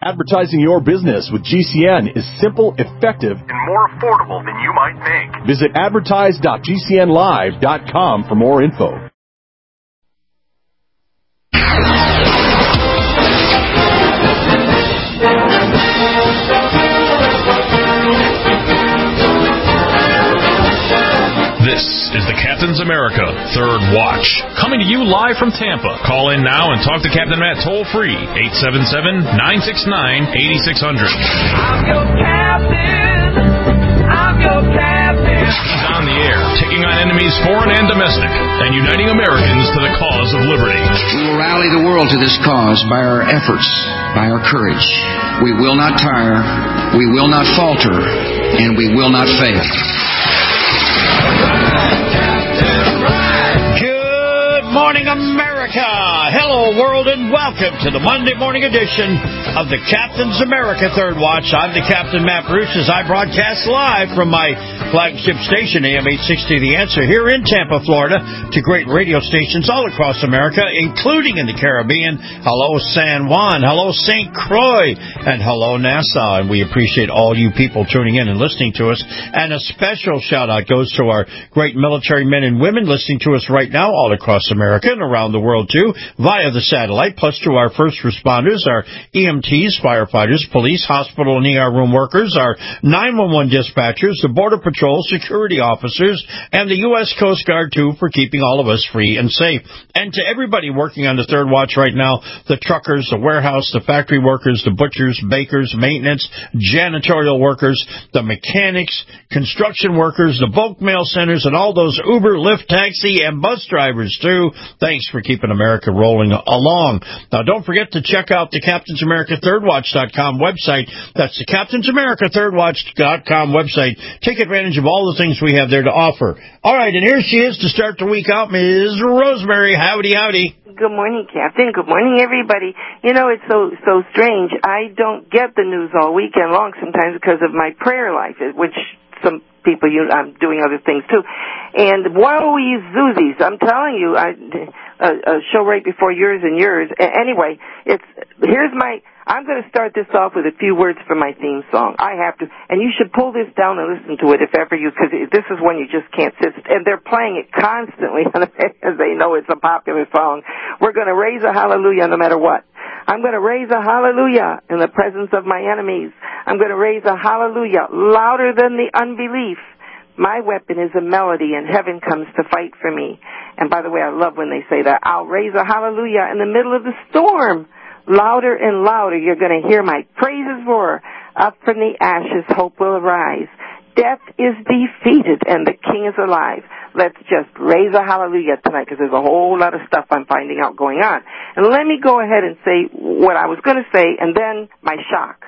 Advertising your business with GCN is simple, effective, and more affordable than you might think. Visit advertise.gcnlive.com for more info. This is the Captain's America Third Watch, coming to you live from Tampa. Call in now and talk to Captain Matt toll-free, 877-969-8600. I'm your captain. I'm your captain. He's on the air, taking on enemies foreign and domestic, and uniting Americans to the cause of liberty. We will rally the world to this cause by our efforts, by our courage. We will not tire, we will not falter, and we will not fail. Good morning, America. Hello, world, and welcome to the Monday morning edition of the Captain's America Third Watch. I'm the Captain, Matt Bruce, as I broadcast live from my flagship station, AM 860 The Answer, here in Tampa, Florida, to great radio stations all across America, including in the Caribbean. Hello, San Juan. Hello, St. Croix. And hello, Nassau. And we appreciate all you people tuning in and listening to us. And a special shout-out goes to our great military men and women listening to us right now all across America and around the world, too, via the satellite, plus to our first responders, our EMTs, firefighters, police, hospital and ER room workers, our 911 dispatchers, the Border Patrol, security officers, and the U.S. Coast Guard, too, for keeping all of us free and safe. And to everybody working on the Third Watch right now, the truckers, the warehouse, the factory workers, the butchers, bakers, maintenance, janitorial workers, the mechanics, construction workers, the bulk mail centers, and all those Uber, Lyft, taxi, and bus drivers, too. Thanks for keeping America rolling along. Now, don't forget to check out the CaptainsAmericaThirdWatch.com website. That's the CaptainsAmericaThirdWatch.com website. Take advantage of all the things we have there to offer. All right, and here she is to start the week out, Ms. Rosemary. Howdy, howdy. Good morning, Captain. Good morning, everybody. You know, it's so strange. I don't get the news all weekend long sometimes because of my prayer life, which some people use. I'm doing other things, too. And woe-y zoozies, I'm telling you, a show right before yours and yours. Anyway, I'm going to start this off with a few words from my theme song. I have to, and you should pull this down and listen to it if ever because this is one you just can't sit, and they're playing it constantly as they know it's a popular song. We're going to raise a hallelujah no matter what. I'm going to raise a hallelujah in the presence of my enemies. I'm going to raise a hallelujah louder than the unbelief. My weapon is a melody, and heaven comes to fight for me. And by the way, I love when they say that. I'll raise a hallelujah in the middle of the storm. Louder and louder, you're going to hear my praises roar. Up from the ashes, hope will arise. Death is defeated, and the King is alive. Let's just raise a hallelujah tonight, because there's a whole lot of stuff I'm finding out going on. And let me go ahead and say what I was going to say, and then my shock.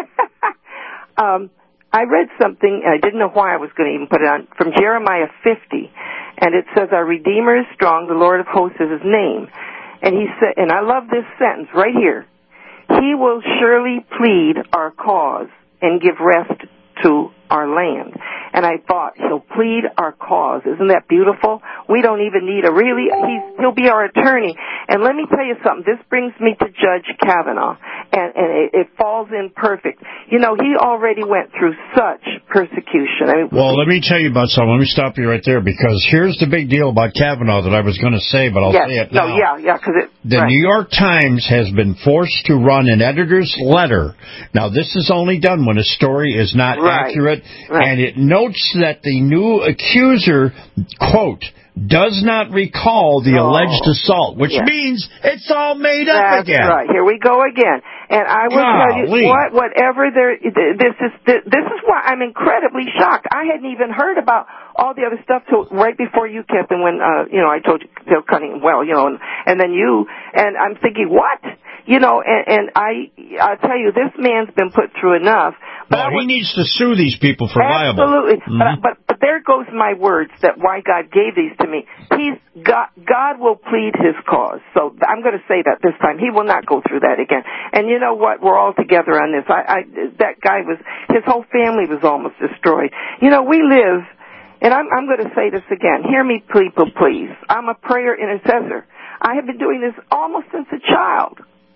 I read something, and I didn't know why I was going to even put it on, from Jeremiah 50, and it says, Our Redeemer is strong, the Lord of hosts is his name. And he said, and I love this sentence right here, He will surely plead our cause and give rest to our land. And I thought, He'll plead our cause. Isn't that beautiful? We don't even need He'll be our attorney. And let me tell you something. This brings me to Judge Kavanaugh. And it falls in perfect. You know, he already went through such persecution. Well, let me tell you about something. Let me stop you right there, because here's the big deal about Kavanaugh that I was going to say, but I'll say it now. The New York Times has been forced to run an editor's letter. Now, this is only done when a story is not accurate, and it notes that the new accuser, quote, does not recall the alleged assault, which means it's all made up again. That's right. Here we go again. And I will tell you, whatever this is why I'm incredibly shocked. I hadn't even heard about all the other stuff till right before you, Captain, when, I told you they're cutting him well, and then you, and I'm thinking, what? And I'll tell you, this man's been put through enough. But he needs to sue these people for libel. Absolutely. Mm-hmm. But there goes my words that why God gave these to me. God will plead his cause. So I'm going to say that this time. He will not go through that again. And you know what? We're all together on this. That guy his whole family was almost destroyed. We live, and I'm going to say this again. Hear me, people, please. I'm a prayer intercessor. I have been doing this almost since a child.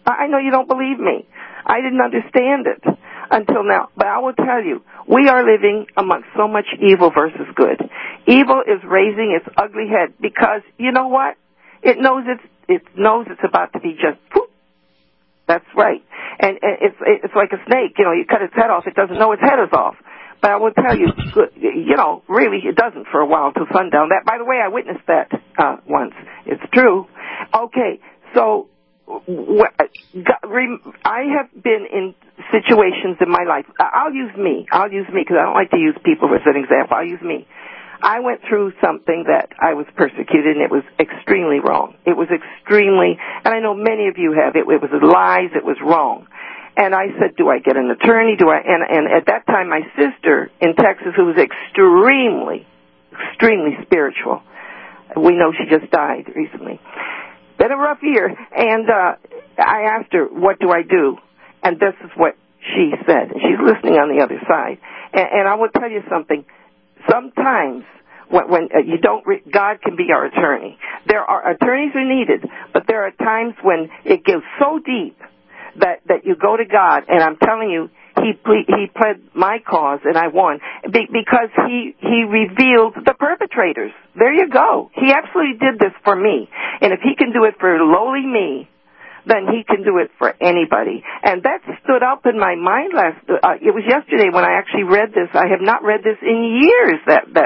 I know you don't believe me. I didn't understand it until now. But I will tell you, we are living amongst so much evil versus good. Evil is raising its ugly head because, you know what? It knows it's about to be just poof. That's right. And it's like a snake. You know, you cut its head off, it doesn't know its head is off. But I will tell you, you know, really, it doesn't for a while until sundown. That, by the way, I witnessed that once. It's true. Okay, so I have been in situations in my life. I'll use me because I don't like to use people as an example. I'll use me. I went through something that I was persecuted, and it was extremely wrong. It was extremely, and I know many of you have. It was lies. It was wrong. And I said, do I get an attorney? And at that time, my sister in Texas, who was extremely spiritual, we know she just died recently. Been a rough year. And I asked her, what do I do? And this is what she said. She's listening on the other side. And I will tell you something. Sometimes when you don't, God can be our attorney. There are attorneys are needed, but there are times when it goes so deep that you go to God, and I'm telling you, he pled my cause, and I won because he revealed the perpetrators. There you go. He absolutely did this for me, and if he can do it for lowly me, then he can do it for anybody. And that stood up in my mind it was yesterday when I actually read this. I have not read this in years.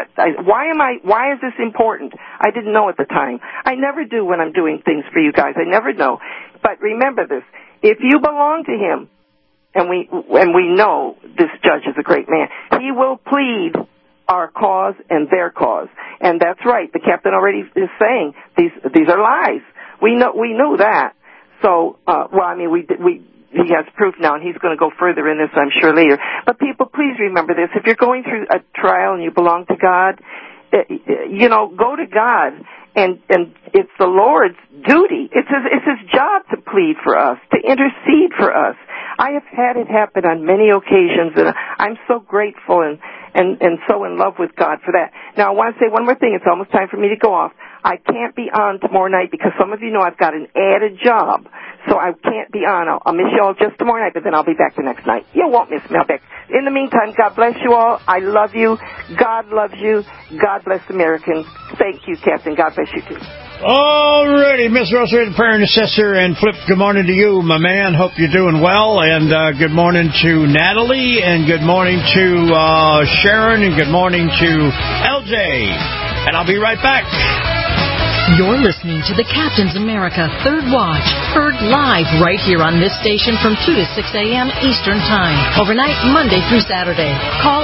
Why is this important? I didn't know at the time. I never do when I'm doing things for you guys. I never know. But remember this. If you belong to him, and we know this judge is a great man, he will plead our cause and their cause. And that's right. The captain already is saying these are lies. We know that. So, he has proof now, and he's going to go further in this, I'm sure, later. But people, please remember this. If you're going through a trial and you belong to God, go to God, and it's the Lord's duty. It's his job to plead for us, to intercede for us. I have had it happen on many occasions, and I'm so grateful and so in love with God for that. Now, I want to say one more thing. It's almost time for me to go off. I can't be on tomorrow night because some of you know I've got an added job, so I can't be on. I'll miss you all just tomorrow night, but then I'll be back the next night. You won't miss me. I'll be back. In the meantime, God bless you all. I love you. God loves you. God bless Americans. Thank you, Captain. God bless you, too. All righty, Miss Rosa, the prayer intercessor, and Flip, good morning to you, my man. Hope you're doing well, and good morning to Natalie, and good morning to Sharon, and good morning to LJ. And I'll be right back. You're listening to the Captain's America Third Watch, heard live right here on this station from 2 to 6 a.m. Eastern Time, overnight Monday through Saturday. Call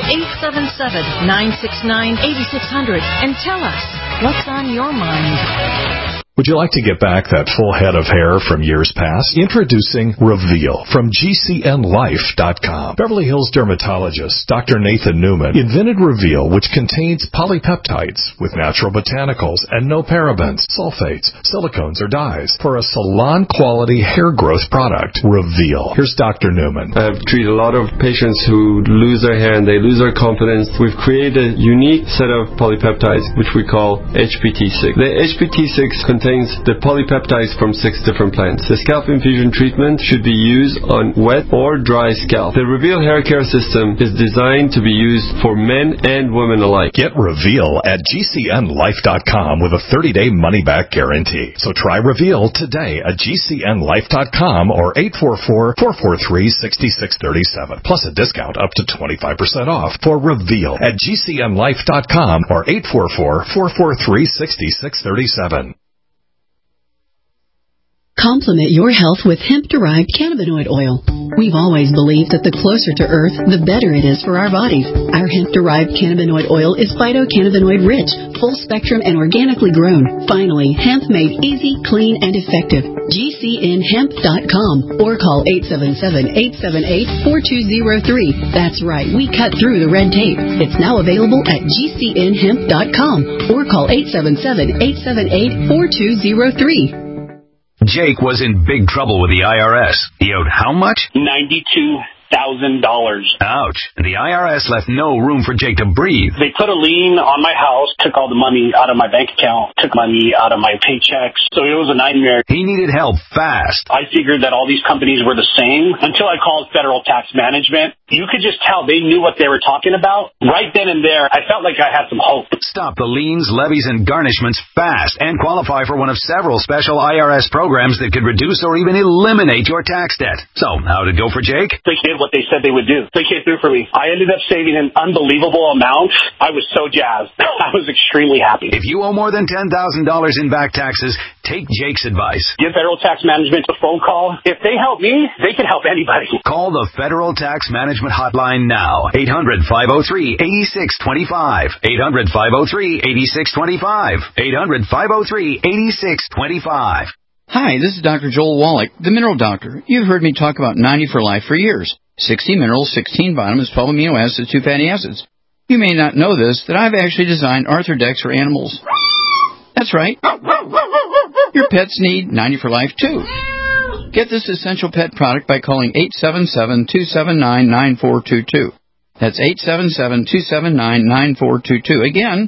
877-969-8600 and tell us what's on your mind. Would you like to get back that full head of hair from years past? Introducing Reveal from GCNLife.com. Beverly Hills dermatologist Dr. Nathan Newman invented Reveal, which contains polypeptides with natural botanicals and no parabens, sulfates, silicones, or dyes for a salon-quality hair growth product. Reveal. Here's Dr. Newman. I've treated a lot of patients who lose their hair and they lose their confidence. We've created a unique set of polypeptides, which we call HPT6. The HPT6 contains the polypeptides from 6 different plants. The scalp infusion treatment should be used on wet or dry scalp. The Reveal hair care system is designed to be used for men and women alike. Get Reveal at GCNLife.com with a 30-day money-back guarantee. So try Reveal today at GCNLife.com or 844-443-6637. Plus a discount up to 25% off for Reveal at GCNLife.com or 844-443-6637. Complement your health with hemp-derived cannabinoid oil. We've always believed that the closer to Earth, the better it is for our bodies. Our hemp-derived cannabinoid oil is phytocannabinoid-rich, full-spectrum, and organically grown. Finally, hemp made easy, clean, and effective. GCNHemp.com or call 877-878-4203. That's right, we cut through the red tape. It's now available at GCNHemp.com or call 877-878-4203. Jake was in big trouble with the IRS. He owed how much? $92,000. Ouch. The IRS left no room for Jake to breathe. They put a lien on my house, took all the money out of my bank account, took money out of my paychecks. So it was a nightmare. He needed help fast. I figured that all these companies were the same until I called Federal Tax Management. You could just tell they knew what they were talking about. Right then and there, I felt like I had some hope. Stop the liens, levies, and garnishments fast and qualify for one of several special IRS programs that could reduce or even eliminate your tax debt. So, how'd it go for Jake? They did what they said they would do. They came through for me. I ended up saving an unbelievable amount. I was so jazzed. I was extremely happy. If you owe more than $10,000 in back taxes, take Jake's advice. Give Federal Tax Management a phone call. If they help me, they can help anybody. Call the Federal Tax Management Hotline now. 800-503-8625. 800-503-8625. 800-503-8625. Hi, this is Dr. Joel Wallach, the Mineral Doctor. You've heard me talk about 90 for Life for years. 60 minerals, 16 vitamins, 12 amino acids, 2 fatty acids. You may not know this, that I've actually designed Arthrodex for animals. That's right. Your pets need 90 for Life, too. Get this essential pet product by calling 877-279-9422. That's 877-279-9422. Again,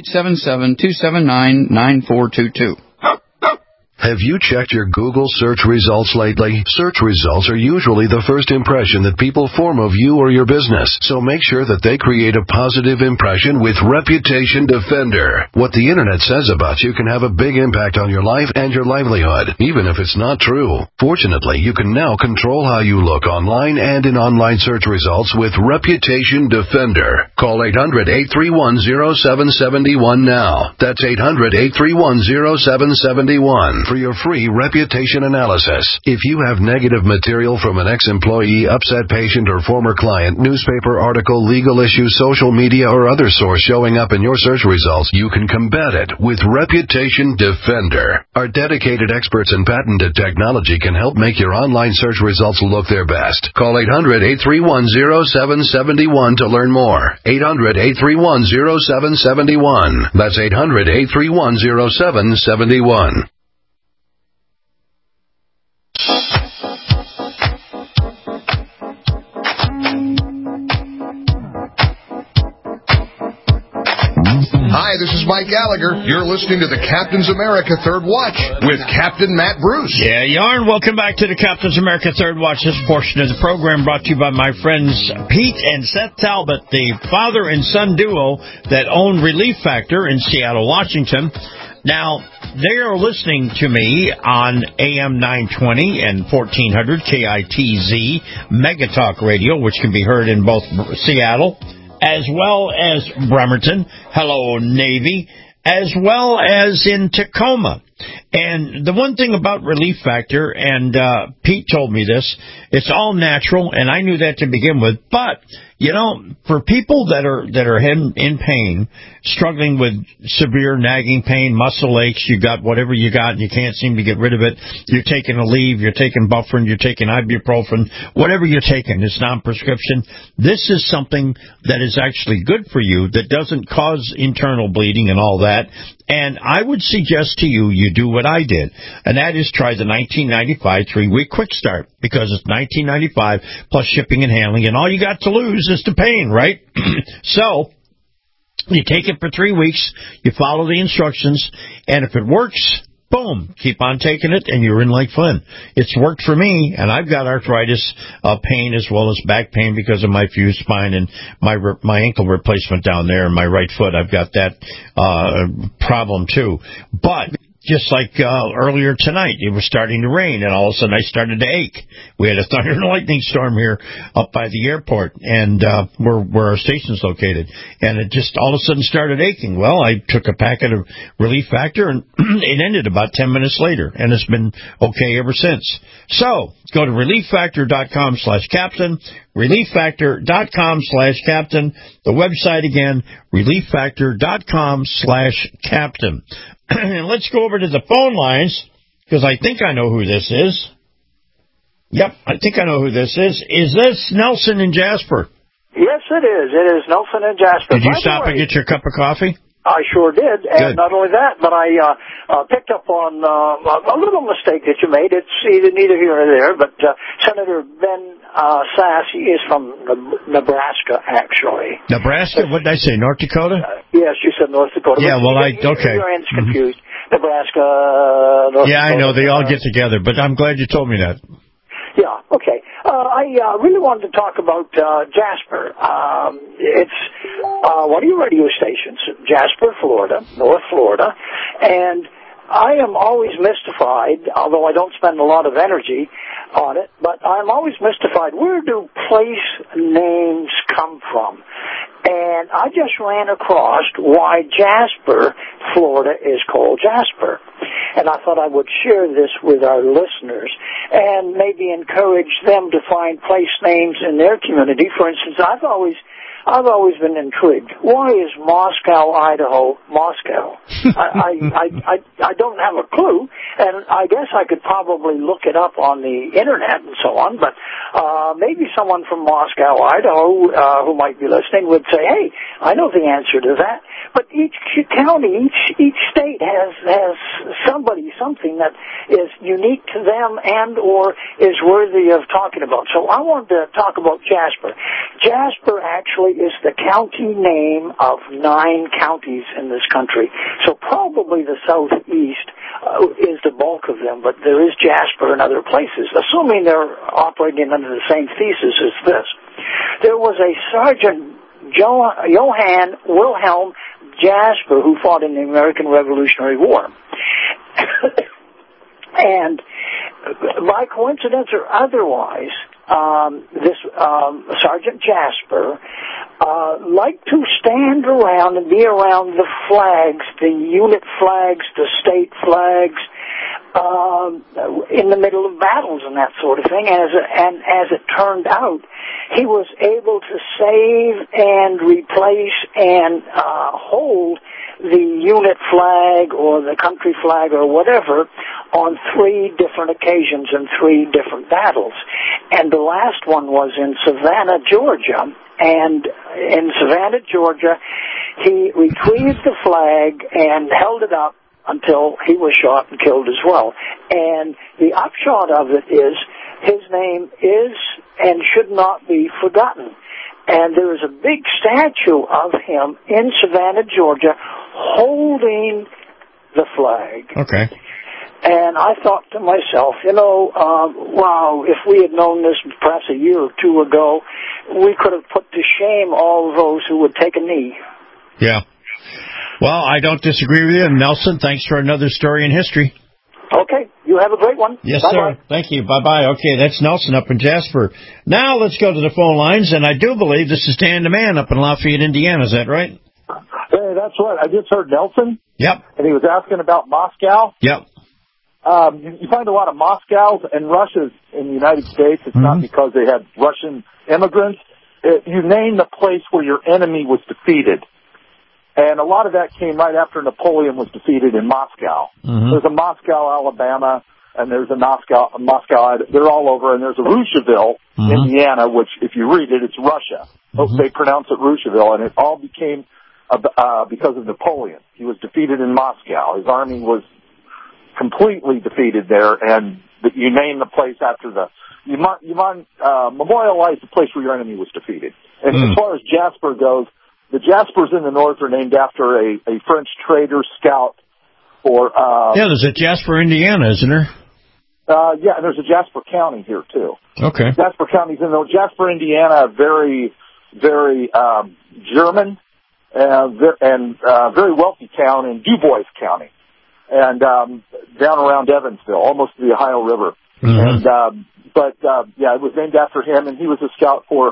877-279-9422. Have you checked your Google search results lately? Search results are usually the first impression that people form of you or your business, so make sure that they create a positive impression with Reputation Defender. What the Internet says about you can have a big impact on your life and your livelihood, even if it's not true. Fortunately, you can now control how you look online and in online search results with Reputation Defender. Call 800-831-0771 now. That's 800-831-0771. For your free reputation analysis. If you have negative material from an ex-employee, upset patient, or former client, newspaper article, legal issue, social media, or other source showing up in your search results, you can combat it with Reputation Defender. Our dedicated experts in patented technology can help make your online search results look their best. Call 800-831-0771 to learn more. 800-831-0771. That's 800-831-0771. Hi, this is Mike Gallagher. You're listening to the Captain's America Third Watch with Captain Matt Bruce. Yeah, Yarn. Welcome back to the Captain's America Third Watch. This portion of the program brought to you by my friends Pete and Seth Talbot, the father and son duo that own Relief Factor in Seattle, Washington. Now, they are listening to me on AM 920 and 1400 KITZ Mega Talk Radio, which can be heard in both Seattle as well as Bremerton, hello Navy, as well as in Tacoma. And the one thing about Relief Factor, and Pete told me this, it's all natural, and I knew that to begin with, but you know, for people that are in pain, struggling with severe nagging pain, muscle aches, you got whatever you got and you can't seem to get rid of it, you're taking Aleve, you're taking Bufferin, you're taking ibuprofen, whatever you're taking, it's non-prescription. This is something that is actually good for you, that doesn't cause internal bleeding and all that. And I would suggest to you, you do what I did, and that is try the 1995 3-week quick start, because it's $19.95 plus shipping and handling, and all you got to lose is the pain, right? So you take it for 3 weeks, you follow the instructions, and if it works, boom, keep on taking it, and you're in like fun. It's worked for me, and I've got arthritis pain as well as back pain because of my fused spine and my ankle replacement down there in my right foot. I've got that problem too. But just like earlier tonight, it was starting to rain, and all of a sudden I started to ache. We had a thunder and lightning storm here up by the airport, and where our station's located, and it just all of a sudden started aching. Well, I took a packet of Relief Factor, and it ended about 10 minutes later, and it's been okay ever since. So go to relieffactor.com/captain, relieffactor.com/captain. The website again, relieffactor.com/captain. And let's go over to the phone lines, because I think I know who this is. Yep, I think I know who this is. Is this Nelson in Jasper? Yes, it is. It is Nelson in Jasper. Did you stop and get your cup of coffee? I sure did, and Good. not only that, but I picked up on a little mistake that you made. It's neither here nor there, but Senator Ben Sasse, he is from Nebraska, actually. Nebraska? What did I say, North Dakota? Yes, you said North Dakota. Yeah, well, okay. Your end's confused. Nebraska, North Yeah, Dakota. I know. They all get together, but I'm glad you told me that. Yeah, okay. I really wanted to talk about Jasper. It's one of your radio stations, Jasper, Florida, North Florida, and I am always mystified, although I don't spend a lot of energy on it, but I'm always mystified. Where do place names come from? And I just ran across why Jasper, Florida, is called Jasper. And I thought I would share this with our listeners and maybe encourage them to find place names in their community. For instance, I've always been intrigued. Why is Moscow, Idaho, Moscow? I don't have a clue, and I guess I could probably look it up on the internet and so on, but maybe someone from Moscow, Idaho, who might be listening would say, hey, I know the answer to that. But each county, each state has something that is unique to them and or is worthy of talking about. So I wanted to talk about Jasper. Jasper actually is the county name of 9 counties in this country. So probably the southeast is the bulk of them, but there is Jasper in other places, assuming they're operating under the same thesis as this. There was a Sergeant Johann Wilhelm Jasper who fought in the American Revolutionary War. And by coincidence or otherwise, this Sergeant Jasper liked to stand around and be around the flags, the unit flags, the state flags, in the middle of battles and that sort of thing. And as it turned out, he was able to save and replace and hold the unit flag or the country flag or whatever on 3 different occasions in 3 different battles. And the last one was in Savannah, Georgia. And in Savannah, Georgia, he retrieved the flag and held it up until he was shot and killed as well. And the upshot of it is his name is and should not be forgotten. And there is a big statue of him in Savannah, Georgia, holding the flag. Okay. And I thought to myself, wow, if we had known this perhaps a year or 2 ago, we could have put to shame all those who would take a knee. Yeah. Well, I don't disagree with you. Nelson, thanks for another story in history. Okay. You have a great one. Yes, Bye-bye. sir. Thank you. Bye-bye. Okay, that's Nelson up in Jasper. Now let's go to the phone lines, and I do believe this is Dan the Man up in Lafayette, Indiana. Is that right? Hey, that's right. I just heard Nelson. Yep. And he was asking about Moscow. Yep. You find a lot of Moscows and Russias in the United States. It's not because they had Russian immigrants. You name the place where your enemy was defeated. And a lot of that came right after Napoleon was defeated in Moscow. There's a Moscow, Alabama, and there's a Moscow, they're all over, and there's a Roosevelt, Indiana, which, if you read it, it's Russia. They pronounce it Roosevelt, and it all became because of Napoleon. He was defeated in Moscow. His army was completely defeated there, and you name the place after you memorialize the place where your enemy was defeated. And as far as Jasper goes, the Jaspers in the north are named after a French trader scout for... yeah, there's a Jasper, Indiana, isn't there? Yeah, and there's a Jasper County here, too. Okay. Jasper County's in the... Jasper, Indiana, very, very German and very wealthy town in DuBois County. And down around Evansville, almost to the Ohio River. And yeah, it was named after him, and he was a scout for...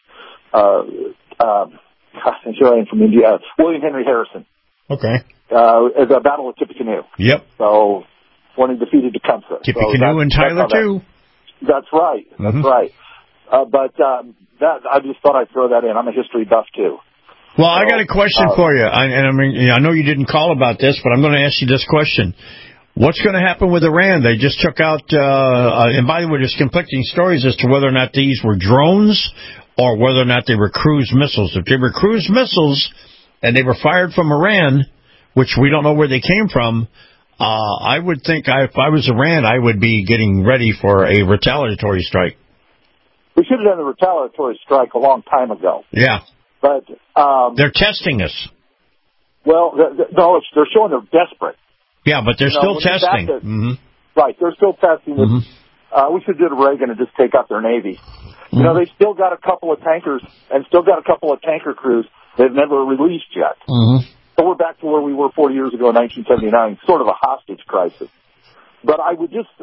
here I am from India. William Henry Harrison. Okay. At the Battle of Tippecanoe. Yep. So when he defeated Tecumseh. Tippecanoe and Tyler too. That's right. That's right. But I just thought I'd throw that in. I'm a history buff too. Well, I got a question for you. I know you didn't call about this, but I'm going to ask you this question. What's going to happen with Iran? They just took out, and by the way, there's conflicting stories as to whether or not these were drones or whether or not they were cruise missiles. If they were cruise missiles, and they were fired from Iran, which we don't know where they came from, I would think if I was Iran, I would be getting ready for a retaliatory strike. We should have done the retaliatory strike a long time ago. Yeah. But they're testing us. Well, no, they're showing they're desperate. Yeah, but they're still testing. Right, they're still testing. We should do to Reagan and just take out their Navy. You know, they still got a couple of tankers and still got a couple of tanker crews they've never released yet. So we're back to where we were 40 years ago in 1979, sort of a hostage crisis. But I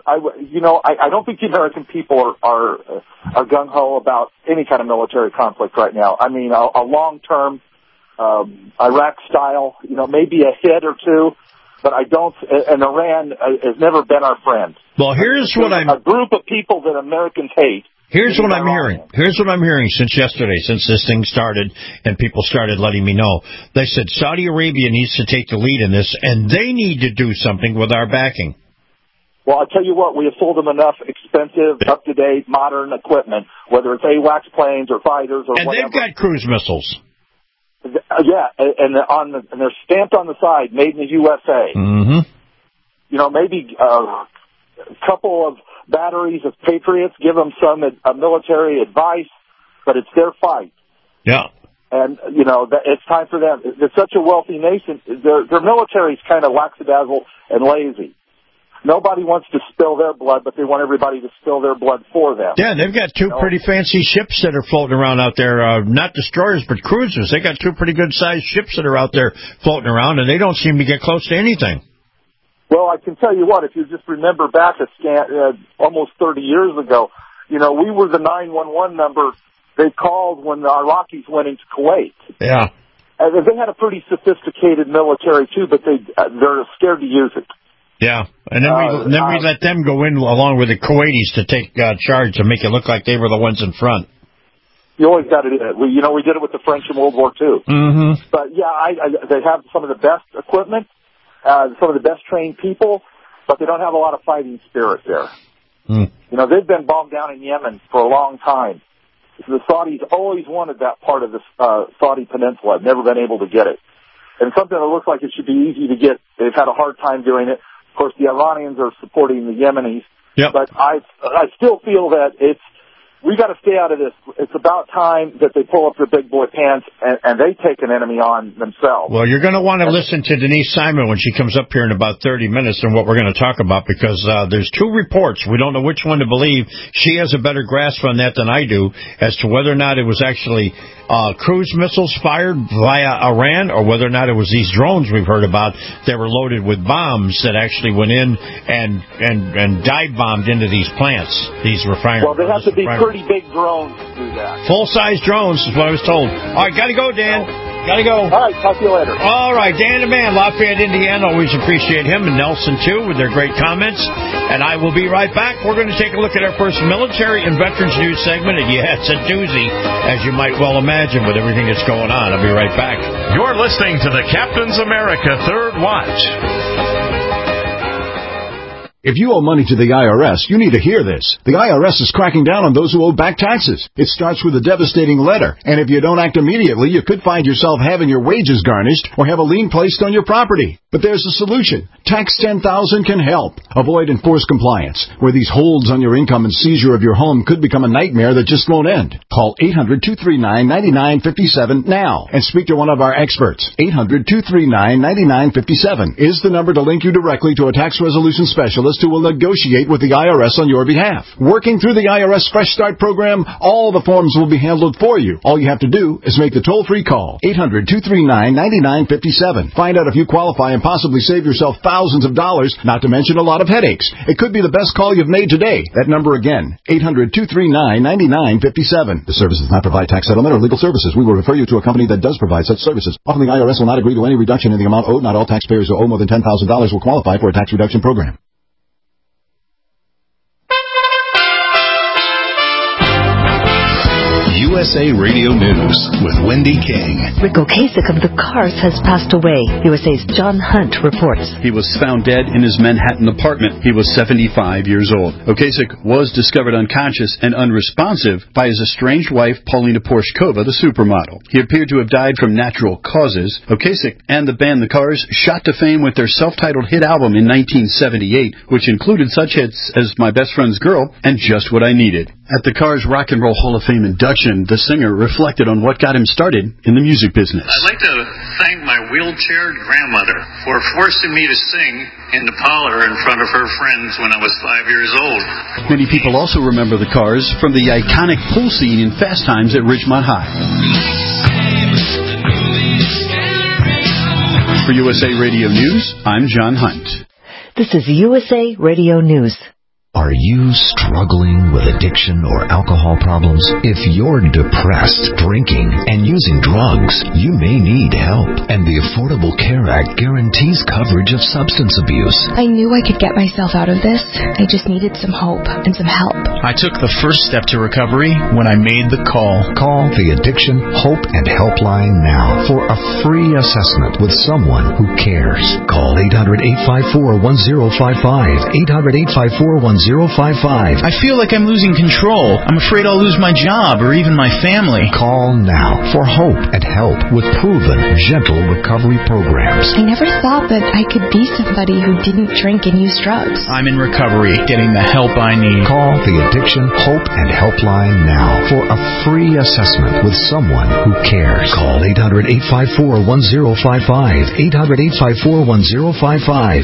don't think the American people are gung-ho about any kind of military conflict right now. I mean, a long-term Iraq style, maybe a hit or two, but I don't, and Iran has never been our friend. Well, here's what a group of people that Americans hate. Here's what I'm hearing. Here's what I'm hearing since yesterday, since this thing started and people started letting me know. They said Saudi Arabia needs to take the lead in this, and they need to do something with our backing. Well, I'll tell you what, we have sold them enough expensive, up-to-date, modern equipment, whether it's AWACS planes or fighters or whatever. And they've got cruise missiles. Yeah, and they're stamped on the side, made in the USA. Maybe a couple of batteries of Patriots, give them some military advice, but it's their fight. Yeah. And, it's time for them. It's such a wealthy nation. Their military is kind of lackadaisical and lazy. Nobody wants to spill their blood, but they want everybody to spill their blood for them. Yeah, they've got two pretty fancy ships that are floating around out there. Not destroyers, but cruisers. They got two pretty good-sized ships that are out there floating around, and they don't seem to get close to anything. Well, I can tell you what, if you just remember back almost 30 years ago, we were the 911 number they called when the Iraqis went into Kuwait. Yeah. And they had a pretty sophisticated military, too, but they're scared to use it. Yeah, and then we let them go in along with the Kuwaitis to take charge to make it look like they were the ones in front. You always got to do that. We did it with the French in World War II. But yeah, they have some of the best equipment, some of the best trained people, but they don't have a lot of fighting spirit there. They've been bombed down in Yemen for a long time. The Saudis always wanted that part of the Saudi peninsula. I've never been able to get it. And something that looks like it should be easy to get, they've had a hard time doing it. Of course, the Iranians are supporting the Yemenis. Yep. But I still feel that we got to stay out of this. It's about time that they pull up their big boy pants and they take an enemy on themselves. Well, you're going to want to listen to Denise Simon when she comes up here in about 30 minutes and what we're going to talk about, because there's two reports. We don't know which one to believe. She has a better grasp on that than I do as to whether or not it was actually cruise missiles fired via Iran or whether or not it was these drones we've heard about that were loaded with bombs that actually went in and dive bombed into these plants, these refineries. Well, they have to be pretty big drones to do that. Full-size drones is what I was told. All right, got to go, Dan. Got to go. All right, talk to you later. All right, Dan the Man, Lafayette, Indiana. Always appreciate him, and Nelson, too, with their great comments. And I will be right back. We're going to take a look at our first military and veterans news segment. And yeah, it's a doozy, as you might well imagine, with everything that's going on. I'll be right back. You're listening to the Captain's America Third Watch. If you owe money to the IRS, you need to hear this. The IRS is cracking down on those who owe back taxes. It starts with a devastating letter, and if you don't act immediately, you could find yourself having your wages garnished or have a lien placed on your property. But there's a solution. Tax 10,000 can help. Avoid enforced compliance, where these holds on your income and seizure of your home could become a nightmare that just won't end. Call 800-239-9957 now and speak to one of our experts. 800-239-9957 is the number to link you directly to a tax resolution specialist who will negotiate with the IRS on your behalf. Working through the IRS Fresh Start program, all the forms will be handled for you. All you have to do is make the toll-free call. 800-239-9957. Find out if you qualify and possibly save yourself thousands of dollars, not to mention a lot of headaches. It could be the best call you've made today. That number again, 800-239-9957. The service does not provide tax settlement or legal services. We will refer you to a company that does provide such services. Often the IRS will not agree to any reduction in the amount owed. Not all taxpayers who owe more than $10,000 will qualify for a tax reduction program. USA Radio News with Wendy King. Rick Ocasek of the Cars has passed away. USA's John Hunt reports. He was found dead in his Manhattan apartment. He was 75 years old. Ocasek was discovered unconscious and unresponsive by his estranged wife, Paulina Porshkova, the supermodel. He appeared to have died from natural causes. Ocasek and the band The Cars shot to fame with their self-titled hit album in 1978, which included such hits as My Best Friend's Girl and Just What I Needed. At the Cars Rock and Roll Hall of Fame induction, the singer reflected on what got him started in the music business. I'd like to thank my wheelchaired grandmother for forcing me to sing in the parlor in front of her friends when I was 5 years old. Many people also remember the Cars from the iconic pool scene in Fast Times at Ridgemont High. For USA Radio News, I'm John Hunt. This is USA Radio News. Are you struggling with addiction or alcohol problems? If you're depressed, drinking, and using drugs, you may need help. And the Affordable Care Act guarantees coverage of substance abuse. I knew I could get myself out of this. I just needed some hope and some help. I took the first step to recovery when I made the call. Call the Addiction Hope and Helpline now for a free assessment with someone who cares. Call 800-854-1055. 800-854-1055. I feel like I'm losing control. I'm afraid I'll lose my job or even my family. Call now for hope and help with proven, gentle recovery programs. I never thought that I could be somebody who didn't drink and use drugs. I'm in recovery, getting the help I need. Call the Addiction Hope and Helpline now for a free assessment with someone who cares. Call 800-854-1055. 800-854-1055.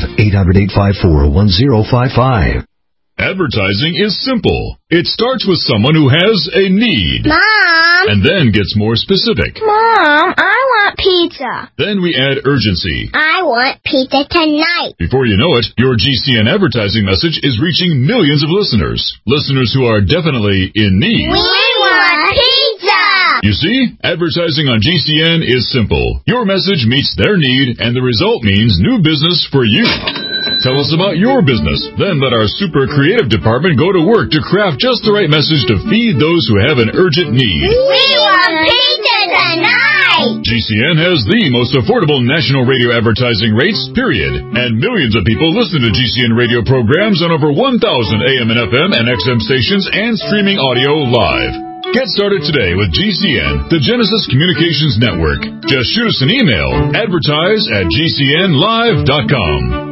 800-854-1055. Advertising is simple. It starts with someone who has a need. Mom! And then gets more specific. Mom, I want pizza. Then we add urgency. I want pizza tonight. Before you know it, your GCN advertising message is reaching millions of listeners. Listeners who are definitely in need. We want pizza! You see, advertising on GCN is simple. Your message meets their need, and the result means new business for you. Tell us about your business. Then let our super creative department go to work to craft just the right message to feed those who have an urgent need. We want pizza tonight! GCN has the most affordable national radio advertising rates, period. And millions of people listen to GCN radio programs on over 1,000 AM and FM and XM stations and streaming audio live. Get started today with GCN, the Genesis Communications Network. Just shoot us an email, advertise@gcnlive.com.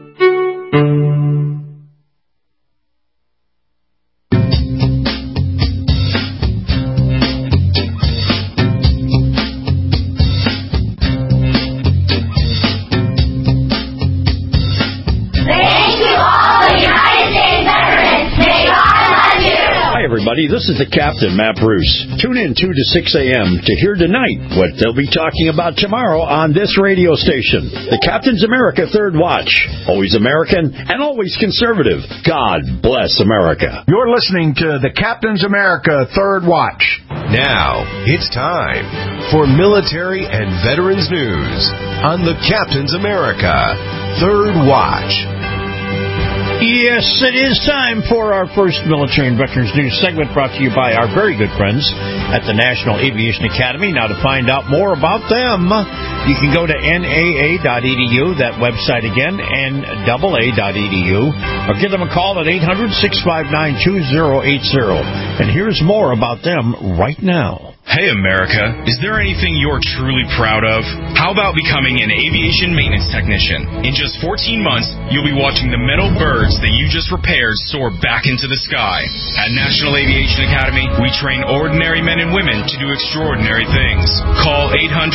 Everybody, this is the Captain, Matt Bruce. Tune in 2 to 6 a.m. to hear tonight what they'll be talking about tomorrow on this radio station. The Captain's America Third Watch. Always American and always conservative. God bless America. You're listening to the Captain's America Third Watch. Now, it's time for military and veterans news on the Captain's America Third Watch. Yes, it is time for our first Military and Veterans News segment brought to you by our very good friends at the National Aviation Academy. Now, to find out more about them, you can go to NAA.edu, that website again, NAA.edu, or give them a call at 800-659-2080. And here's more about them right now. Hey, America, is there anything you're truly proud of? How about becoming an aviation maintenance technician? In just 14 months, you'll be watching the metal birds that you just repaired soar back into the sky. At National Aviation Academy, we train ordinary men and women to do extraordinary things. Call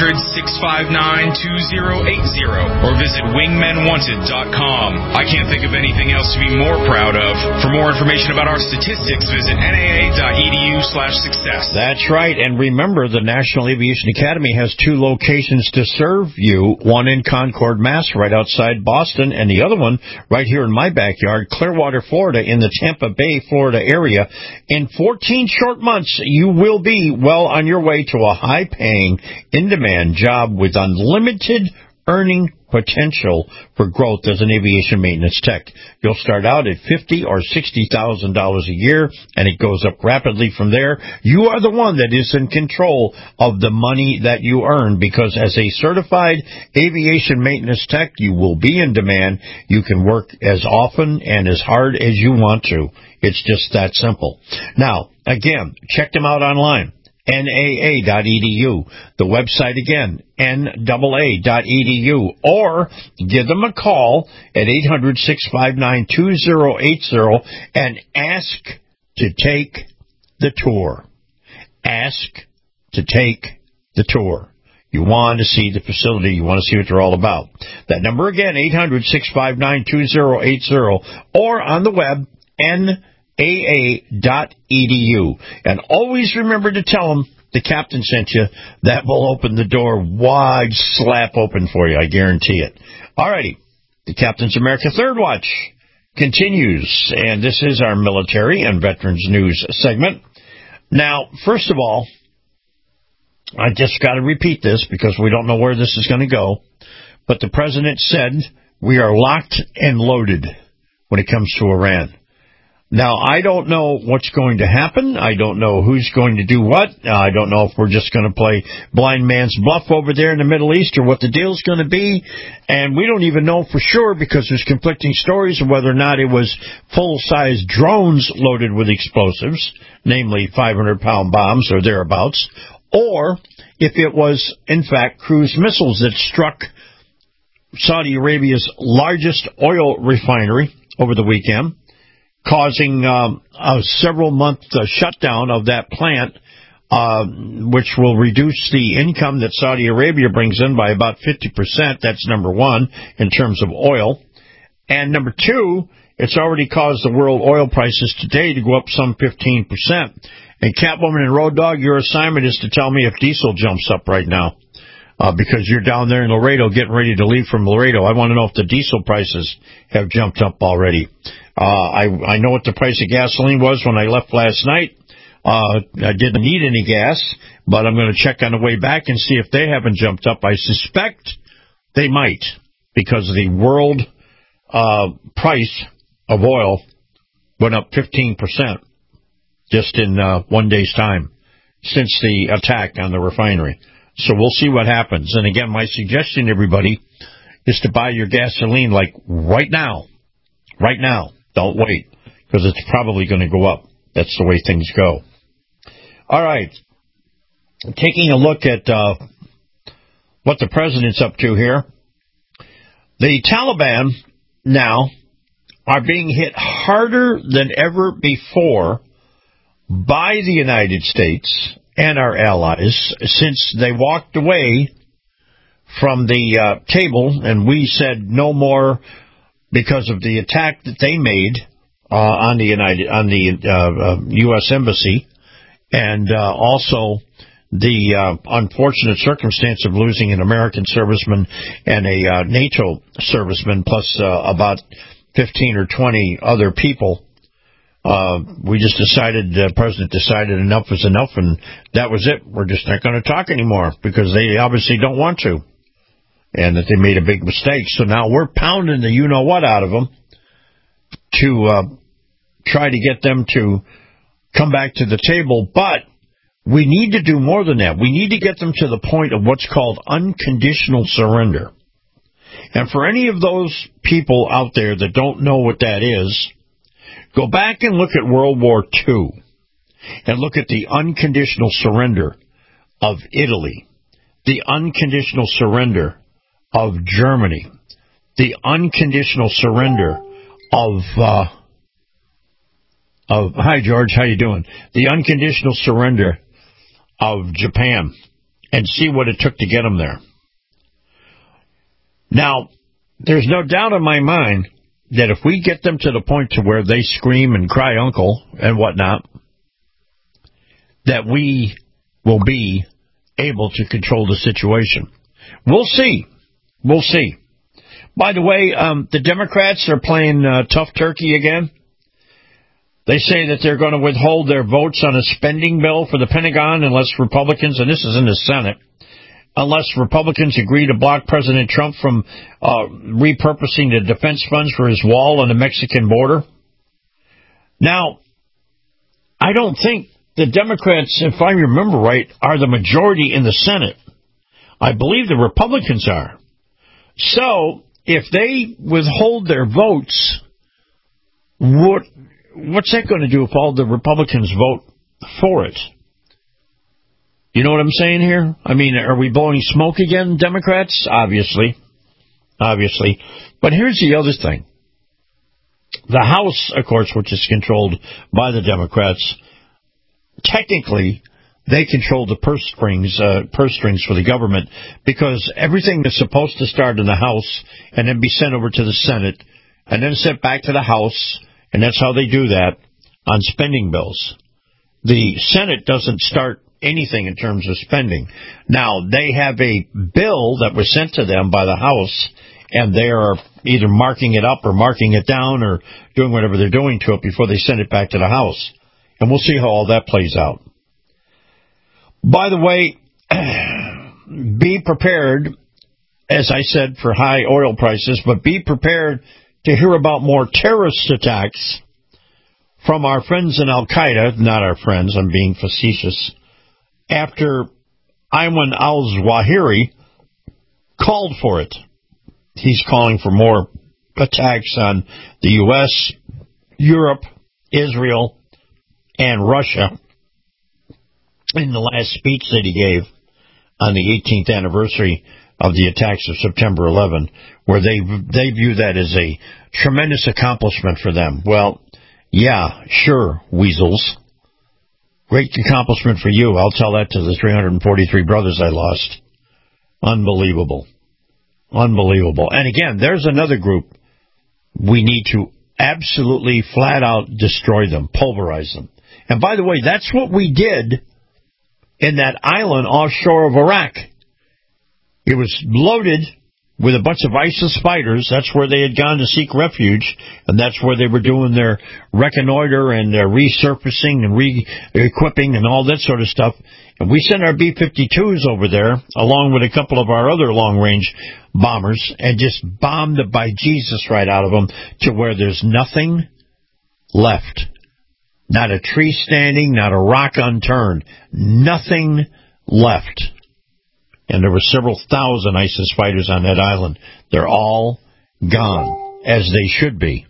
800-659-2080 or visit wingmenwanted.com. I can't think of anything else to be more proud of. For more information about our statistics, visit naa.edu/success. That's right, and remember, the National Aviation Academy has 2 locations to serve you, one in Concord, Mass., right outside Boston, and the other one right here in my backyard, Clearwater, Florida, in the Tampa Bay, Florida area. In 14 short months, you will be well on your way to a high-paying, in-demand job with unlimited earning potential for growth as an aviation maintenance tech. You'll start out at $50,000 or $60,000 a year, and it goes up rapidly from there. You are the one that is in control of the money that you earn, because as a certified aviation maintenance tech, you will be in demand. You can work as often and as hard as you want to. It's just that simple. Now, again, check them out online. NAA.edu. The website again, NAA.edu. Or give them a call at 800-659-2080 and ask to take the tour. Ask to take the tour. You want to see the facility. You want to see what they're all about. That number again, 800-659-2080. Or on the web, NAA.edu. And always remember to tell them the captain sent you. That will open the door wide slap open for you. I guarantee it. All righty. The Captain's America Third Watch continues. And this is our military and veterans news segment. Now, first of all, I just got to repeat this because we don't know where this is going to go. But the president said we are locked and loaded when it comes to Iran. Now, I don't know what's going to happen. I don't know who's going to do what. I don't know if we're just going to play blind man's bluff over there in the Middle East or what the deal's going to be. And we don't even know for sure because there's conflicting stories of whether or not it was full-size drones loaded with explosives, namely 500-pound bombs or thereabouts, or if it was, in fact, cruise missiles that struck Saudi Arabia's largest oil refinery over the weekend, causing a several-month shutdown of that plant, which will reduce the income that Saudi Arabia brings in by about 50%. That's number one in terms of oil. And number two, it's already caused the world oil prices today to go up some 15%. And Catwoman and Road Dogg, your assignment is to tell me if diesel jumps up right now. Because you're down there in Laredo getting ready to leave from Laredo. I want to know if the diesel prices have jumped up already. I know what the price of gasoline was when I left last night. I didn't need any gas, but I'm going to check on the way back and see if they haven't jumped up. I suspect they might, because the world price of oil went up 15% just in 1 day's time since the attack on the refinery. So we'll see what happens. And again, my suggestion, everybody, is to buy your gasoline like right now. Right now. Don't wait, because it's probably going to go up. That's the way things go. All right. Taking a look at what the president's up to here. The Taliban now are being hit harder than ever before by the United States and our allies since they walked away from the table, and we said no more because of the attack that they made on the U.S. Embassy, and also the unfortunate circumstance of losing an American serviceman and a NATO serviceman, plus about 15 or 20 other people. We just decided, the president decided enough was enough, and that was it. We're just not going to talk anymore because they obviously don't want to, and that they made a big mistake. So now we're pounding the you-know-what out of them to try to get them to come back to the table. But we need to do more than that. We need to get them to the point of what's called unconditional surrender. And for any of those people out there that don't know what that is, go back and look at World War II and look at the unconditional surrender of Italy, the unconditional surrender of Germany, the unconditional surrender of hi George, how you doing? The unconditional surrender of Japan, and see what it took to get them there. Now, there's no doubt in my mind that if we get them to the point to where they scream and cry uncle and whatnot, that we will be able to control the situation. We'll see. We'll see. By the way, the Democrats are playing tough turkey again. They say that they're going to withhold their votes on a spending bill for the Pentagon unless Republicans, and this is in the Senate, unless Republicans agree to block President Trump from repurposing the defense funds for his wall on the Mexican border. Now, I don't think the Democrats, if I remember right, are the majority in the Senate. I believe the Republicans are. So, if they withhold their votes, what's that going to do if all the Republicans vote for it? You know what I'm saying here? I mean, are we blowing smoke again, Democrats? Obviously. But here's the other thing. The House, of course, which is controlled by the Democrats, technically, they control the purse strings for the government, because everything is supposed to start in the House and then be sent over to the Senate and then sent back to the House, and that's how they do that on spending bills. The Senate doesn't start anything in terms of spending. Now, they have a bill that was sent to them by the House, and they are either marking it up or marking it down or doing whatever they're doing to it before they send it back to the House. And we'll see how all that plays out. By the way, be prepared, as I said, for high oil prices, but be prepared to hear about more terrorist attacks from our friends in Al-Qaeda, not our friends, I'm being facetious, after Ayman al-Zawahiri called for it. He's calling for more attacks on the U.S., Europe, Israel, and Russia in the last speech that he gave on the 18th anniversary of the attacks of September 11, where they view that as a tremendous accomplishment for them. Well, yeah, sure, weasels. Great accomplishment for you. I'll tell that to the 343 brothers I lost. Unbelievable. And again, there's another group. We need to absolutely flat out destroy them, pulverize them. And by the way, that's what we did in that island offshore of Iraq. It was loaded with a bunch of ISIS fighters. That's where they had gone to seek refuge, and that's where they were doing their reconnoiter and their resurfacing and re-equipping and all that sort of stuff. And we sent our B-52s over there, along with a couple of our other long-range bombers, and just bombed the bejesus right out of them to where there's nothing left. Not a tree standing, not a rock unturned. Nothing left. And there were several thousand ISIS fighters on that island. They're all gone, as they should be.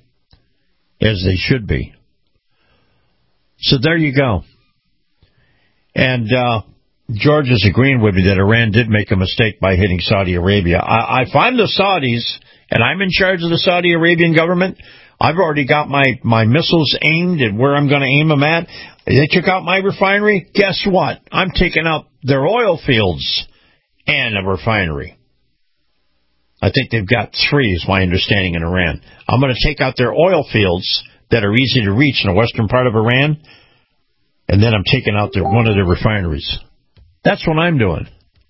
So there you go. And George is agreeing with me that Iran did make a mistake by hitting Saudi Arabia. If I'm the Saudis, and I'm in charge of the Saudi Arabian government, I've already got my missiles aimed at where I'm going to aim them at. They took out my refinery. Guess what? I'm taking out their oil fields and a refinery. I think they've got 3, is my understanding, in Iran. I'm going to take out their oil fields that are easy to reach in the western part of Iran, and then I'm taking out one of their refineries. That's what I'm doing.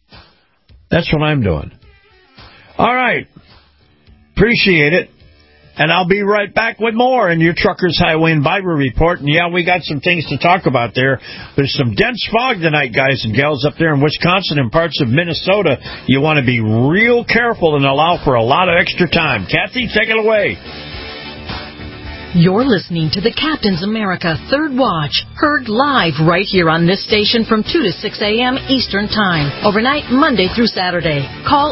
All right. Appreciate it. And I'll be right back with more in your Truckers Highway and Bible Report. And, yeah, we got some things to talk about there. There's some dense fog tonight, guys and gals, up there in Wisconsin and parts of Minnesota. You want to be real careful and allow for a lot of extra time. Kathy, take it away. You're listening to the Captain's America Third Watch, heard live right here on this station from 2 to 6 a.m. Eastern Time, overnight Monday through Saturday. Call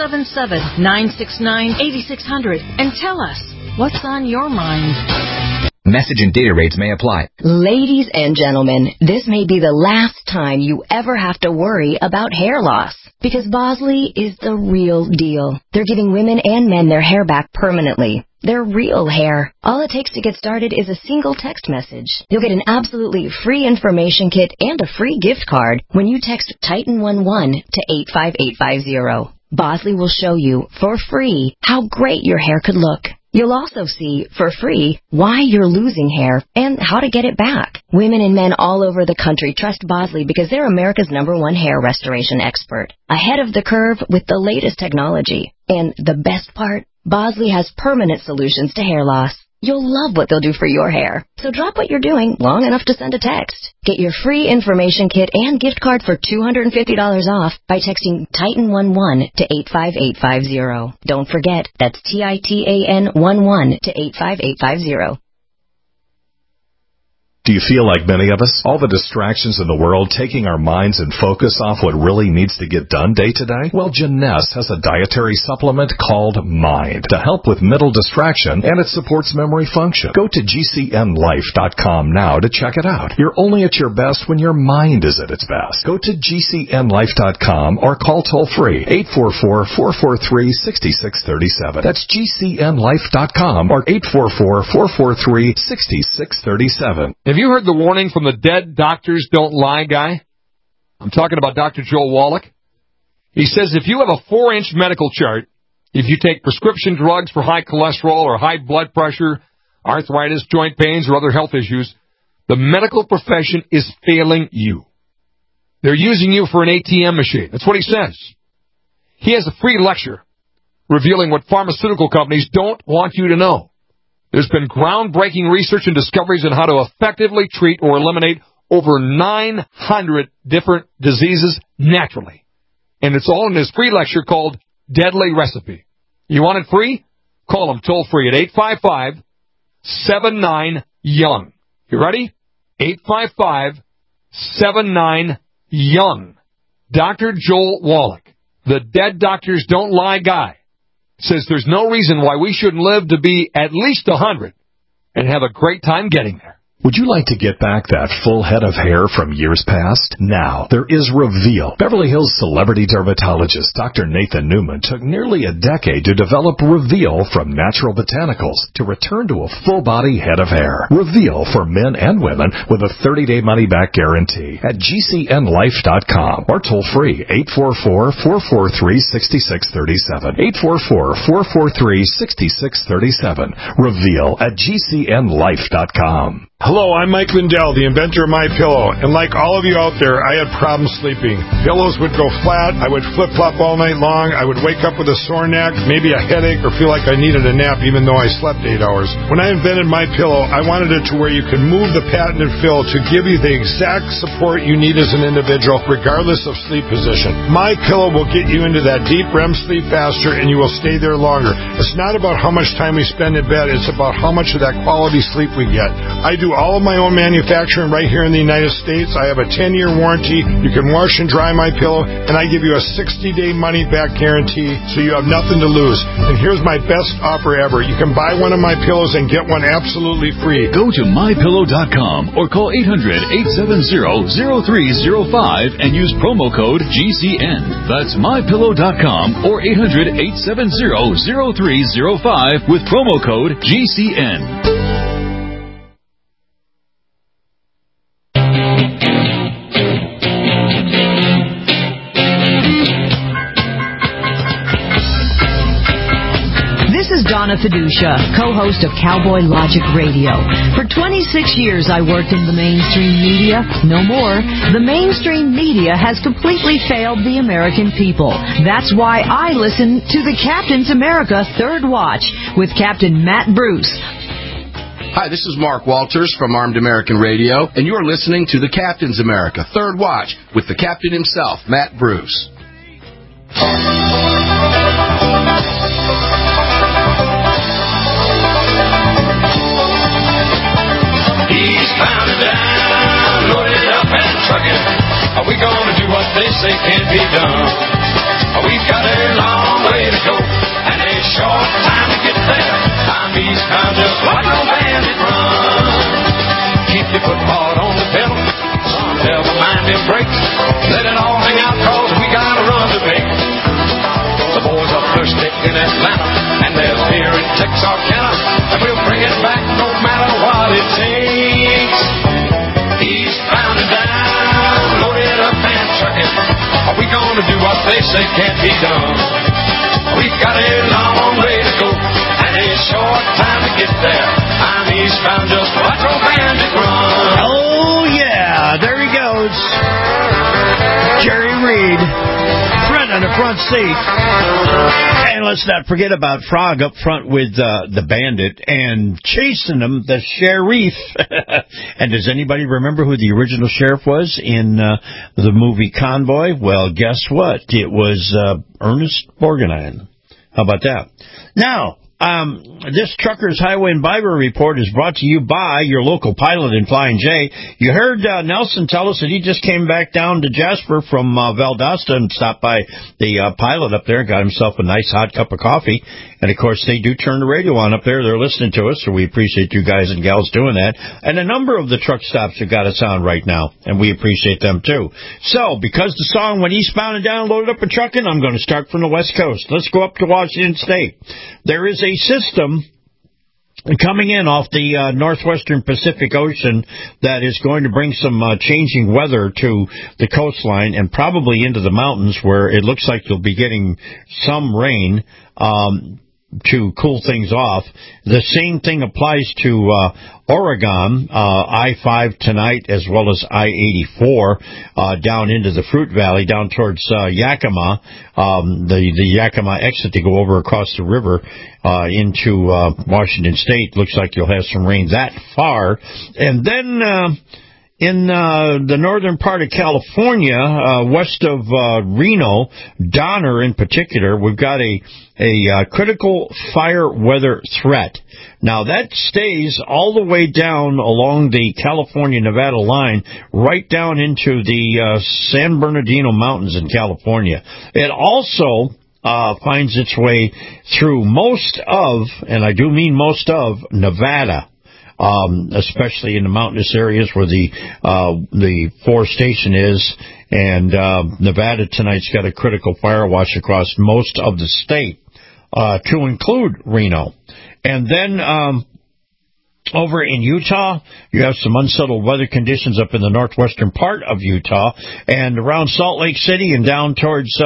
877-969-8600 and tell us what's on your mind. Message and data rates may apply. Ladies and gentlemen, this may be the last time you ever have to worry about hair loss, because Bosley is the real deal. They're giving women and men their hair back permanently. Their real hair. All it takes to get started is a single text message. You'll get an absolutely free information kit and a free gift card when you text Titan11 to 85850. Bosley will show you for free how great your hair could look. You'll also see, for free, why you're losing hair and how to get it back. Women and men all over the country trust Bosley because they're America's #1 hair restoration expert. Ahead of the curve with the latest technology. And the best part? Bosley has permanent solutions to hair loss. You'll love what they'll do for your hair. So drop what you're doing long enough to send a text. Get your free information kit and gift card for $250 off by texting Titan11 to 85850. Don't forget, that's TITAN11 to 85850. Do you feel like many of us? All the distractions in the world taking our minds and focus off what really needs to get done day to day? Well, Jeunesse has a dietary supplement called Mind to help with mental distraction, and it supports memory function. Go to GCNlife.com now to check it out. You're only at your best when your mind is at its best. Go to GCNlife.com or call toll-free 844-443-6637. That's GCNlife.com or 844-443-6637. Have you heard the warning from the Dead Doctors Don't Lie guy? I'm talking about Dr. Joel Wallach. He says if you have a 4-inch medical chart, if you take prescription drugs for high cholesterol or high blood pressure, arthritis, joint pains, or other health issues, the medical profession is failing you. They're using you for an ATM machine. That's what he says. He has a free lecture revealing what pharmaceutical companies don't want you to know. There's been groundbreaking research and discoveries on how to effectively treat or eliminate over 900 different diseases naturally. And it's all in his free lecture called Deadly Recipe. You want it free? Call him toll-free at 855-79-YOUNG. You ready? 855-79-YOUNG. Dr. Joel Wallach, the Dead Doctors Don't Lie guy, says there's no reason why we shouldn't live to be at least 100 and have a great time getting there. Would you like to get back that full head of hair from years past? Now, there is Reveal. Beverly Hills celebrity dermatologist Dr. Nathan Newman took nearly a decade to develop Reveal from natural botanicals to return to a full-body head of hair. Reveal for men and women with a 30-day money-back guarantee at GCNlife.com or toll-free 844-443-6637. 844-443-6637. Reveal at GCNlife.com. Hello, I'm Mike Lindell, the inventor of MyPillow, and like all of you out there, I had problems sleeping. Pillows would go flat, I would flip-flop all night long, I would wake up with a sore neck, maybe a headache, or feel like I needed a nap even though I slept 8 hours. When I invented MyPillow, I wanted it to where you could move the patented fill to give you the exact support you need as an individual, regardless of sleep position. MyPillow will get you into that deep REM sleep faster, and you will stay there longer. It's not about how much time we spend in bed, it's about how much of that quality sleep we get. I do all of my own manufacturing right here in the United States. I have a 10-year warranty. You can wash and dry my pillow, and I give you a 60-day money-back guarantee, so you have nothing to lose. And here's my best offer ever. You can buy one of my pillows and get one absolutely free. Go to MyPillow.com or call 800-870-0305 and use promo code GCN. That's MyPillow.com or 800-870-0305 with promo code GCN. Donna Fiducia, co-host of Cowboy Logic Radio. For 26 years, I worked in the mainstream media. No more. The mainstream media has completely failed the American people. That's why I listen to the Captain's America Third Watch with Captain Matt Bruce. Hi, this is Mark Walters from Armed American Radio, and you're listening to the Captain's America Third Watch with the Captain himself, Matt Bruce. He's pounded down, loaded up and trucking. Are we gonna do what they say can't be done? We've got a long way to go and a short time to get there. I'm eastbound, just like no bandit run. Keep your foot hard on the pedal, son, never mind them brakes. Let it all hang out, cause we got a run to make. The boys are thirsty in Atlanta, and there's beer in Texarkana, and we'll bring it back no matter what it takes. Eastbound and down, loaded up and trucking. Are we gonna do what they say can't be done? We've got a long way to go and a short time to get there. I'm eastbound, just like a bandit run. Oh yeah, there he goes, Jerry Reed, friend in the front seat. And let's not forget about Frog up front with the bandit and chasing him, the sheriff. And does anybody remember who the original sheriff was in the movie Convoy? Well, guess what? It was Ernest Borgnine. How about that? Now, this Truckers Highway and Byway Report is brought to you by your local pilot in Flying J. You heard Nelson tell us that he just came back down to Jasper from Valdosta and stopped by the pilot up there and got himself a nice hot cup of coffee. And, of course, they do turn the radio on up there. They're listening to us, so we appreciate you guys and gals doing that. And a number of the truck stops have got us on right now, and we appreciate them, too. So, because the song went eastbound and down, loaded up a trucking, I'm going to start from the West Coast. Let's go up to Washington State. There is a system coming in off the northwestern Pacific Ocean that is going to bring some changing weather to the coastline and probably into the mountains where it looks like you'll be getting some rain to cool things off. The same thing applies to Oregon, I-5 tonight, as well as I-84 down into the Fruit Valley, down towards Yakima, the Yakima exit to go over across the river into Washington State. Looks like you'll have some rain that far. And then in the northern part of California, west of Reno, Donner in particular, we've got a critical fire weather threat. Now, that stays all the way down along the California-Nevada line, right down into the San Bernardino Mountains in California. It also finds its way through most of, and I do mean most of, Nevada. Especially in the mountainous areas where the forestation is, and Nevada tonight's got a critical fire watch across most of the state, to include Reno. And then over in Utah, you have some unsettled weather conditions up in the northwestern part of Utah, and around Salt Lake City and down towards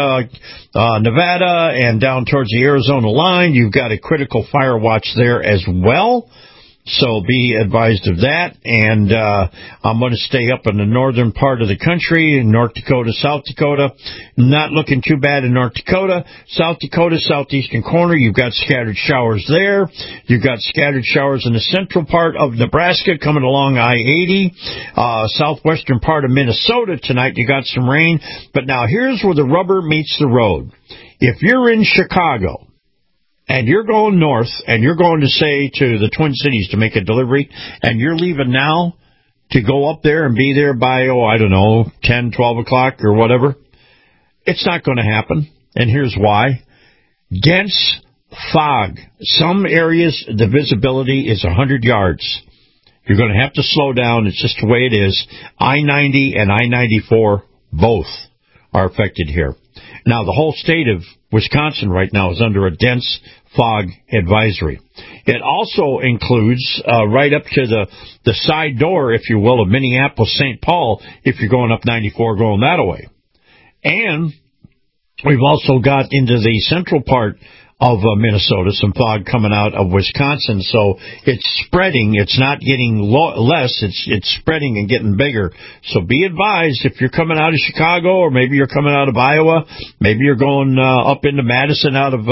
Nevada and down towards the Arizona line, you've got a critical fire watch there as well. So be advised of that. And I'm going to stay up in the northern part of the country, in North Dakota, South Dakota. Not looking too bad in North Dakota. South Dakota, southeastern corner, you've got scattered showers there. You've got scattered showers in the central part of Nebraska coming along I-80. Southwestern part of Minnesota tonight, you got some rain. But now here's where the rubber meets the road. If you're in Chicago, and you're going north, and you're going to, say, to the Twin Cities to make a delivery, and you're leaving now to go up there and be there by, 10, 12 o'clock or whatever, it's not going to happen. And here's why. Dense fog. Some areas, the visibility is 100 yards. You're going to have to slow down. It's just the way it is. I-90 and I-94, both are affected here. Now, the whole state of Wisconsin right now is under a dense fog advisory. It also includes right up to the side door, if you will, of Minneapolis-St. Paul, if you're going up 94 going that way. And we've also got into the central part of Minnesota, some fog coming out of Wisconsin, so it's spreading. It's not getting less. It's spreading and getting bigger. So be advised if you're coming out of Chicago, or maybe you're coming out of Iowa, maybe you're going up into Madison out of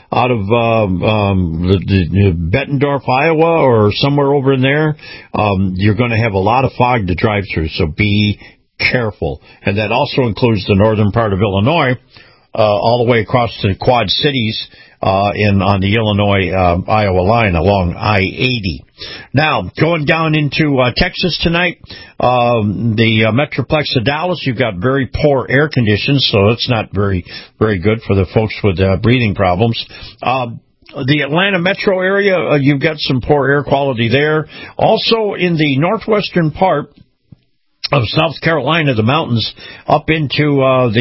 Bettendorf, Iowa, or somewhere over in there. You're going to have a lot of fog to drive through. So be careful, and that also includes the northern part of Illinois, all the way across to the Quad Cities. On the Illinois-Iowa line along I-80. Now, going down into Texas tonight, the Metroplex of Dallas, you've got very poor air conditions, so it's not very, very good for the folks with breathing problems. The Atlanta metro area, you've got some poor air quality there. Also, in the northwestern part of South Carolina, the mountains, up into up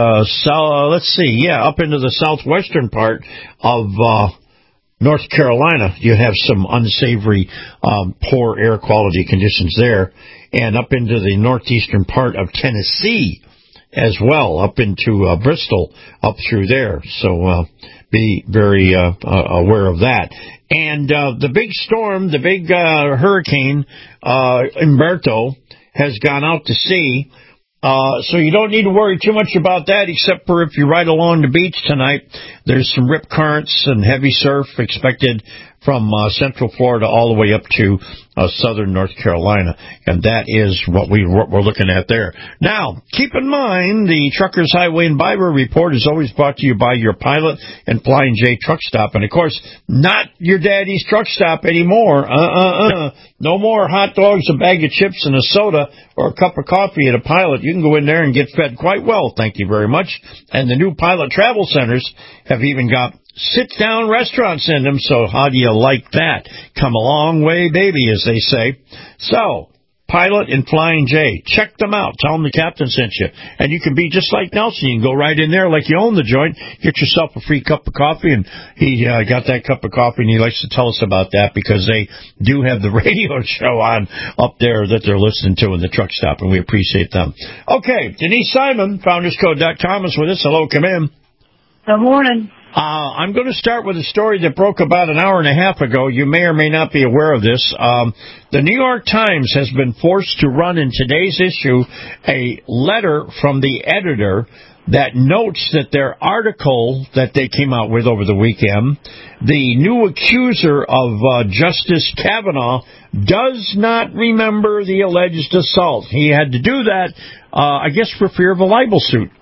into the southwestern part of North Carolina, you have some unsavory, poor air quality conditions there, and up into the northeastern part of Tennessee as well, up into Bristol, up through there. So be very aware of that. And the big storm, the big hurricane, Humberto, has gone out to sea, So you don't need to worry too much about that, except for if you ride along the beach tonight, there's some rip currents and heavy surf expected from Central Florida all the way up to southern North Carolina, and that is what we're looking at there. Now, keep in mind, the Truckers Highway and Byway Report is always brought to you by your Pilot and Flying J Truck Stop, and of course, not your daddy's truck stop anymore. No more hot dogs, a bag of chips, and a soda, or a cup of coffee at a Pilot. You can go in there and get fed quite well, thank you very much. And the new Pilot Travel Centers have even got sit-down restaurants in them, so how do you like that? Come a long way, baby, as they say. So, Pilot and Flying J, check them out. Tell them the captain sent you. And you can be just like Nelson. You can go right in there like you own the joint, get yourself a free cup of coffee, and he got that cup of coffee, and he likes to tell us about that because they do have the radio show on up there that they're listening to in the truck stop, and we appreciate them. Okay, Denise Simon, FoundersCode.com is with us. Hello, come in. Good morning. I'm going to start with a story that broke about an hour and a half ago. You may or may not be aware of this. The New York Times has been forced to run in today's issue a letter from the editor that notes that their article that they came out with over the weekend, the new accuser of Justice Kavanaugh does not remember the alleged assault. He had to do that, I guess, for fear of a libel suit.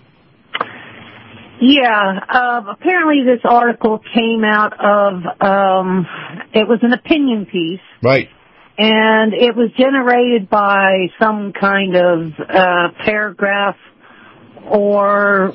Yeah, apparently this article came out of, it was an opinion piece. Right. And it was generated by some kind of paragraph or,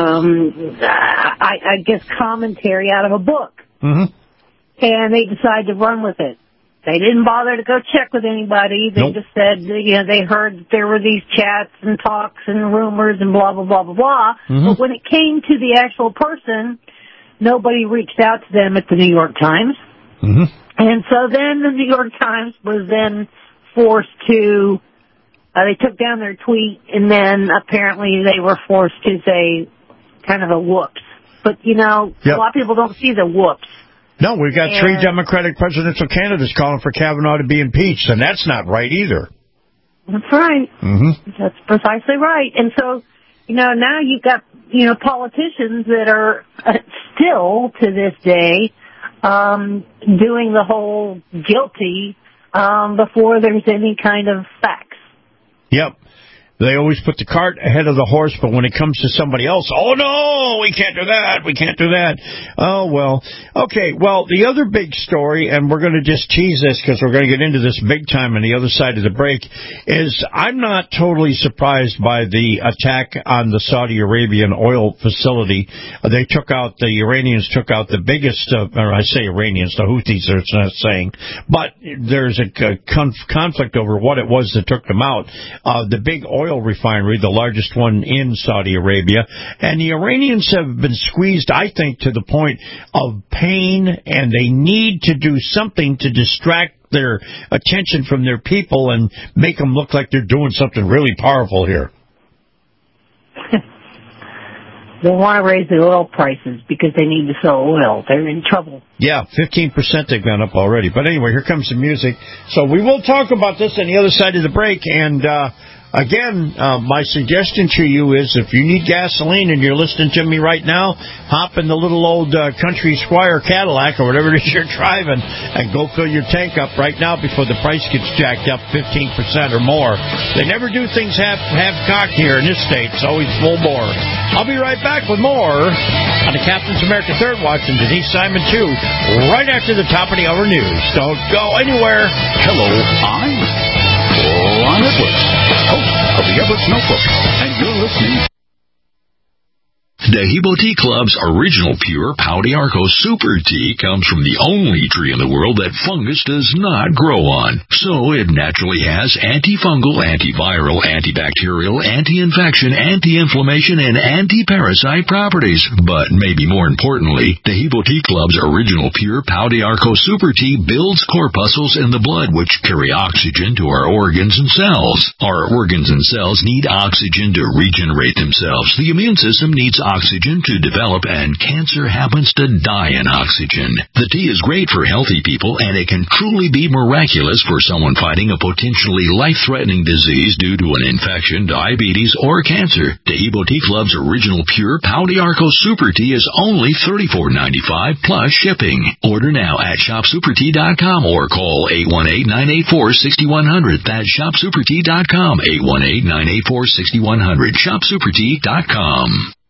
I guess, commentary out of a book. Mm-hmm. And they decided to run with it. They didn't bother to go check with anybody. They just said, they heard that there were these chats and talks and rumors and blah, blah, blah, blah, blah. Mm-hmm. But when it came to the actual person, nobody reached out to them at the New York Times. Mm-hmm. And so then the New York Times was then forced to, they took down their tweet, and then apparently they were forced to say kind of a whoops. But, a lot of people don't see the whoops. No, we've got three Democratic presidential candidates calling for Kavanaugh to be impeached, and that's not right either. That's right. Mm-hmm. That's precisely right. And so, now you've got, politicians that are still, to this day, doing the whole guilty before there's any kind of facts. Yep. They always put the cart ahead of the horse, but when it comes to somebody else, oh, no, we can't do that, we can't do that. Oh, well. Okay, well, the other big story, and we're going to just tease this because we're going to get into this big time on the other side of the break, is I'm not totally surprised by the attack on the Saudi Arabian oil facility. The Iranians took out the biggest, or I say Iranians, the Houthis are not saying, but there's a conflict over what it was that took them out. The big oil refinery, the largest one in Saudi Arabia, and the Iranians have been squeezed, I think, to the point of pain, and they need to do something to distract their attention from their people and make them look like they're doing something really powerful here. They want to raise the oil prices because they need to sell oil. They're in trouble. Yeah, 15% they've gone up already. But anyway, here comes the music. So we will talk about this on the other side of the break, and again, my suggestion to you is if you need gasoline and you're listening to me right now, hop in the little old Country Squire Cadillac or whatever it is you're driving and go fill your tank up right now before the price gets jacked up 15% or more. They never do things half-cocked here in this state. It's always full bore. I'll be right back with more on the Captain's America Third Watch and Denise Simon, too, right after the top of the hour news. Don't go anywhere. Hello, I'm Ron Edwards, host of the Edwards Notebook, and you're listening. Dehibo Tea Club's original pure Pau d'Arco Super Tea comes from the only tree in the world that fungus does not grow on. So it naturally has antifungal, antiviral, antibacterial, anti-infection, anti-inflammation, and anti-parasite properties. But maybe more importantly, Dehibo Tea Club's original pure Pau d'Arco Super Tea builds corpuscles in the blood which carry oxygen to our organs and cells. Our organs and cells need oxygen to regenerate themselves. The immune system needs oxygen oxygen to develop, and cancer happens to die in oxygen. The tea is great for healthy people, and it can truly be miraculous for someone fighting a potentially life-threatening disease due to an infection, diabetes, or cancer. Taheebo Tea Club's original pure Pau d'Arco Super Tea is only $34.95 plus shipping. Order now at shopsupertea.com or call 818-984-6100. That's shopsupertea.com, 818-984-6100. Shopsupertea.com.